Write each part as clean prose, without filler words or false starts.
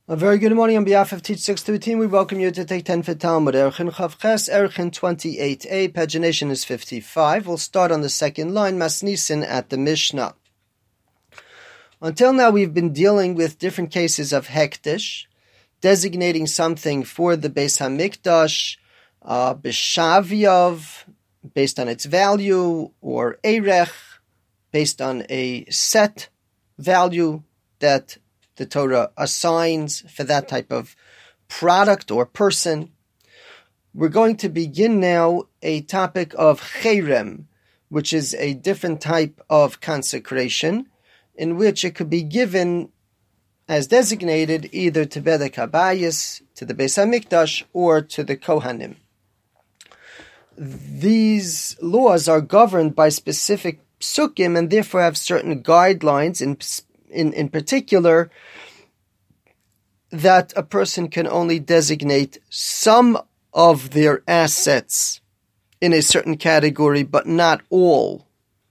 A very good morning on behalf of Teach 613. We welcome you to take 10 for Talmud. Erchin Chav Ches, Erchin 28a. Pagination is 55. We'll start on the second line, Masnisin at the Mishnah. Until now, we've been dealing with different cases of Hektish, designating something for the Beis HaMikdash, B'Shavyav, based on its value, or Erech, based on a set value that the Torah assigns for that type of product or person. We're going to begin now a topic of cherem, which is a different type of consecration, in which it could be given as designated either to Bedek Habayis, to the Beis HaMikdash, or to the Kohanim. These laws are governed by specific psukim and therefore have certain guidelines in particular, that a person can only designate some of their assets in a certain category, but not all.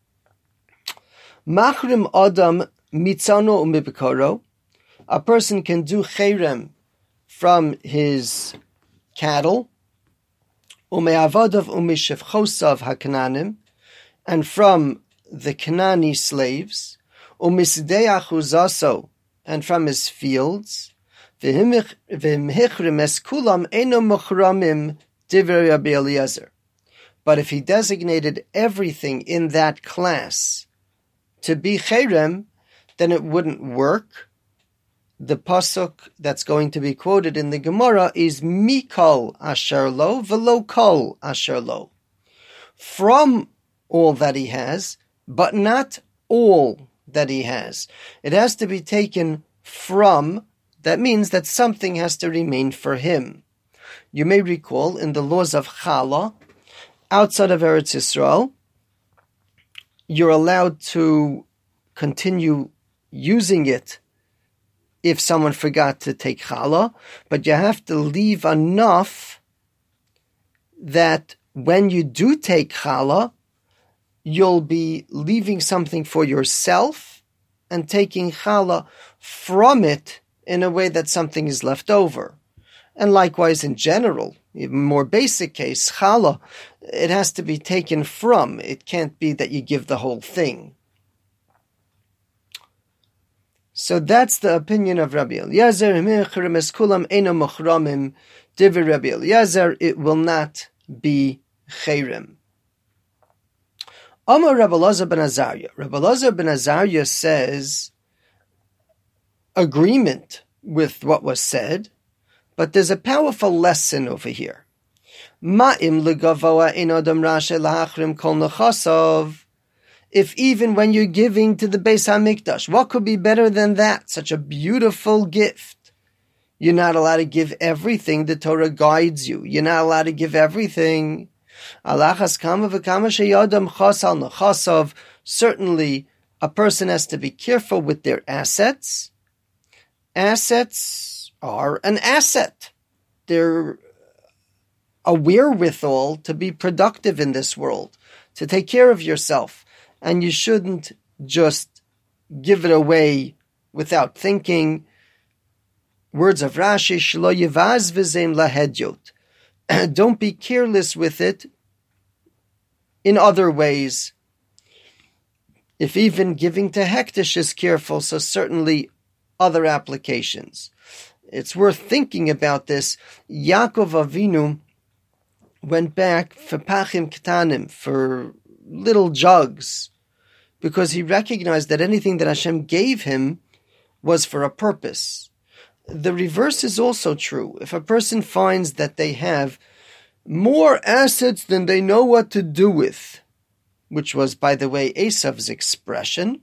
Machrim Adam mitzano umibikaro. A person can do cherem from his cattle, umeavadav umishevchosav hakananim, and from the Canaanite slaves, umisdeach uzaso, and from his fields, v'himhichrim es kulam eno muchramim divrei Rabbi Eliezer. But if he designated everything in that class to be cherem, then it wouldn't work. The pasuk that's going to be quoted in the Gemara is mikol asher lo v'lo kol asher lo. From all that he has, but not all that he has. It has to be taken from. That means that something has to remain for him. You may recall in the laws of Chala, outside of Eretz Yisrael, you're allowed to continue using it if someone forgot to take Chala, but you have to leave enough that when you do take Chala, you'll be leaving something for yourself and taking Chala from it in a way that something is left over. And likewise in general, even more basic case, Chala, it has to be taken from. It can't be that you give the whole thing. So that's the opinion of Rabbi Eliezer. It will not be cherem. Amar Rabbi Elazar ben Azariah. Rabbi Elazar ben Azariah says agreement with what was said, but there's a powerful lesson over here. Ma'im legavoa ein adam rashe lahachrim kol nechasav. If even when you're giving to the Beis HaMikdash, what could be better than that? Such a beautiful gift. You're not allowed to give everything. The Torah guides you. You're not allowed to give everything. Certainly, a person has to be careful with their assets. Assets are an asset. They're a wherewithal to be productive in this world, to take care of yourself. And you shouldn't just give it away without thinking. Words of Rashi, Shlo yivaz v'zeim lahedyot. Don't be careless with it in other ways. If even giving to Hektish is careful, so certainly other applications. It's worth thinking about this. Yaakov Avinu went back for pachim ketanim, for little jugs, because he recognized that anything that Hashem gave him was for a purpose. The reverse is also true. If a person finds that they have more assets than they know what to do with, which was, by the way, Esav's expression,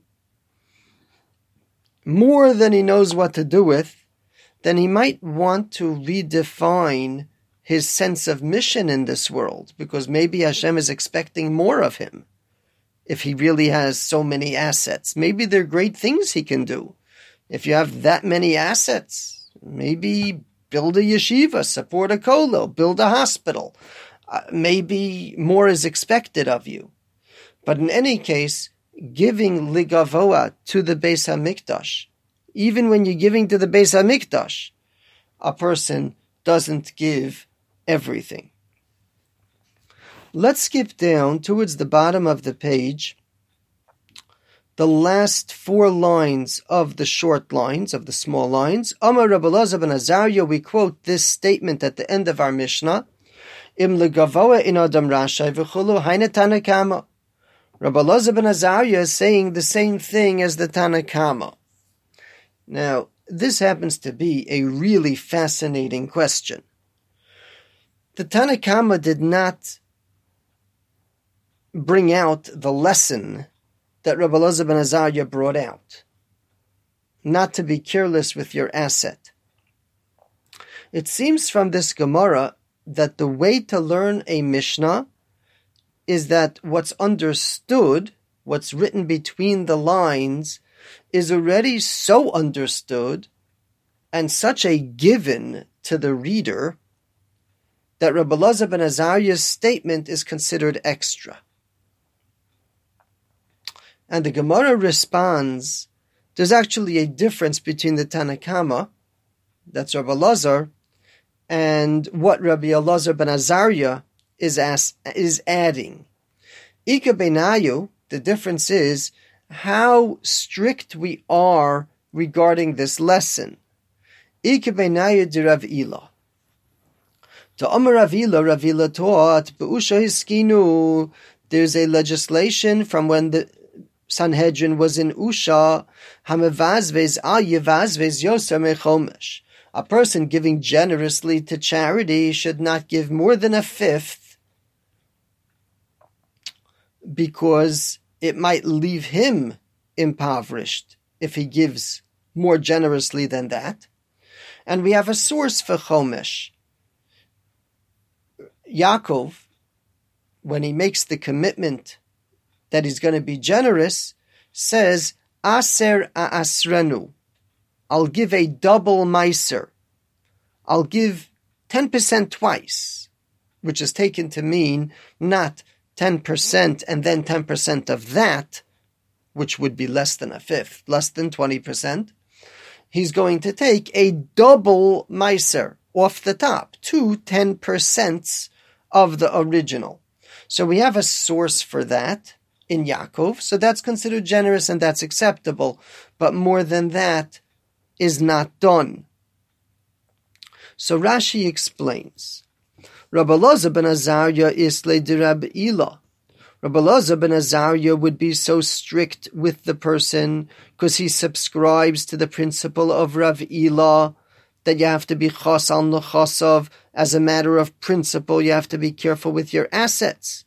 more than he knows what to do with, then he might want to redefine his sense of mission in this world, because maybe Hashem is expecting more of him. If he really has so many assets, maybe there are great things he can do. If you have that many assets, maybe build a yeshiva, support a kollel, build a hospital. Maybe more is expected of you. But in any case, giving ligavoa to the Beis HaMikdash, even when you're giving to the Beis HaMikdash, a person doesn't give everything. Let's skip down towards the bottom of the page, the last 4 lines of the short lines, of the small lines. Amar Rabbi Elazar ben Azariah, we quote this statement at the end of our Mishnah, Im legavoa in adam rashai v'chulu haine Tanakama. Rabbi Elazar ben Azariah is saying the same thing as the Tanakama. Now, this happens to be a really fascinating question. The Tanakama did not bring out the lesson that Rabbi Elazar ben Azariah brought out, not to be careless with your asset. It seems from this Gemara that the way to learn a Mishnah is that what's understood, what's written between the lines, is already so understood and such a given to the reader that Rabbi Elazar ben Azariah's statement is considered extra. And the Gemara responds, there's actually a difference between the Tanakama, that's Rabbi Elazar, and what Rabbi Elazar ben Azariah is adding. Ika benayu, the difference is how strict we are regarding this lesson. Ika benayu de Rav Ila. To Amar Rav Ila taught, Be'usha hiskinu, there's a legislation from when the Sanhedrin was in Usha, Hamevazvez al yevazvez yoser mechomesh. A person giving generously to charity should not give more than 1/5, because it might leave him impoverished if he gives more generously than that. And we have a source for chomesh. Yaakov, when he makes the commitment that he's going to be generous, says, Aser asrenu, I'll give a double meiser. I'll give 10% twice, which is taken to mean not 10% and then 10% of that, which would be less than 1/5, less than 20%. He's going to take a double meiser off the top, 2 10% of the original. So we have a source for that in Yaakov, so that's considered generous and that's acceptable, but more than that is not done. So Rashi explains, Rabbi Elazar ben Azariah isle de Rabbi Ila. Rabbi Elazar ben Azariah would be so strict with the person because he subscribes to the principle of Rav Ila that you have to be chas al nechasav. As a matter of principle, you have to be careful with your assets.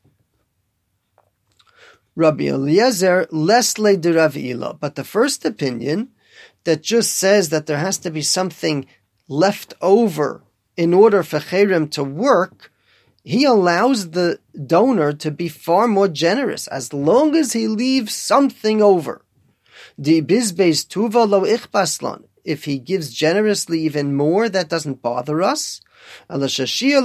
Rabbi Eliezer, lesle de Rav Ila. But the first opinion that just says that there has to be something left over in order for cherem to work, he allows the donor to be far more generous as long as he leaves something over. Di bizbeis tuva lo ichbaslan. If he gives generously even more, that doesn't bother us. As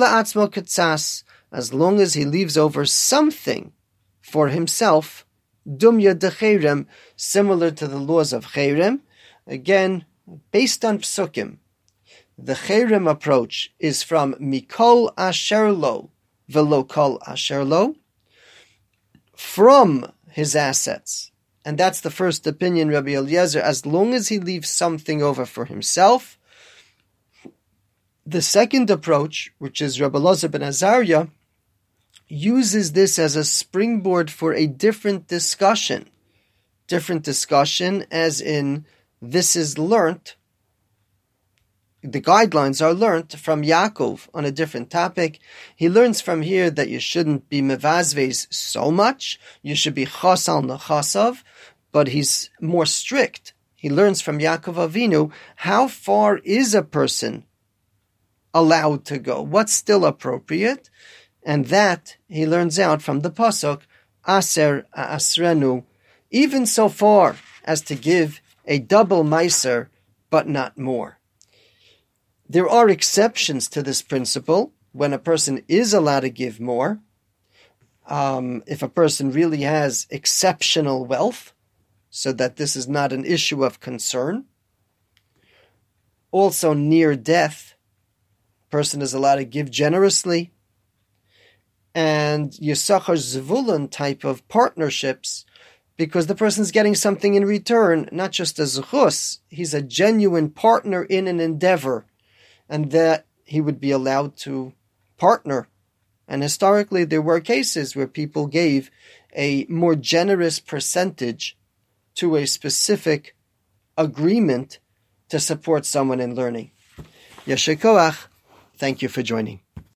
long as he leaves over something for himself, dumya de cherem, similar to the laws of cherem. Again, based on psukim, the cherem approach is from mikol asher lo velo kol asher lo, from his assets. And that's the first opinion, Rabbi Eliezer, as long as he leaves something over for himself. The second approach, which is Rabbi Elazar ben Azariah, uses this as a springboard for a different discussion. Different discussion as in, this is learnt, the guidelines are learnt from Yaakov on a different topic. He learns from here that you shouldn't be mevazvez so much, you should be chas al nechasav, but he's more strict. He learns from Yaakov Avinu, how far is a person allowed to go? What's still appropriate? And that he learns out from the pasuk, Aser asrenu, even so far as to give a double meiser, but not more. There are exceptions to this principle when a person is allowed to give more. If a person really has exceptional wealth, so that this is not an issue of concern. Also near death, person is allowed to give generously. And Yisachar Zvulun type of partnerships, because the person's getting something in return, not just a zechus, he's a genuine partner in an endeavor, and that he would be allowed to partner. And historically, there were cases where people gave a more generous percentage to a specific agreement to support someone in learning. Yasher koach. Thank you for joining.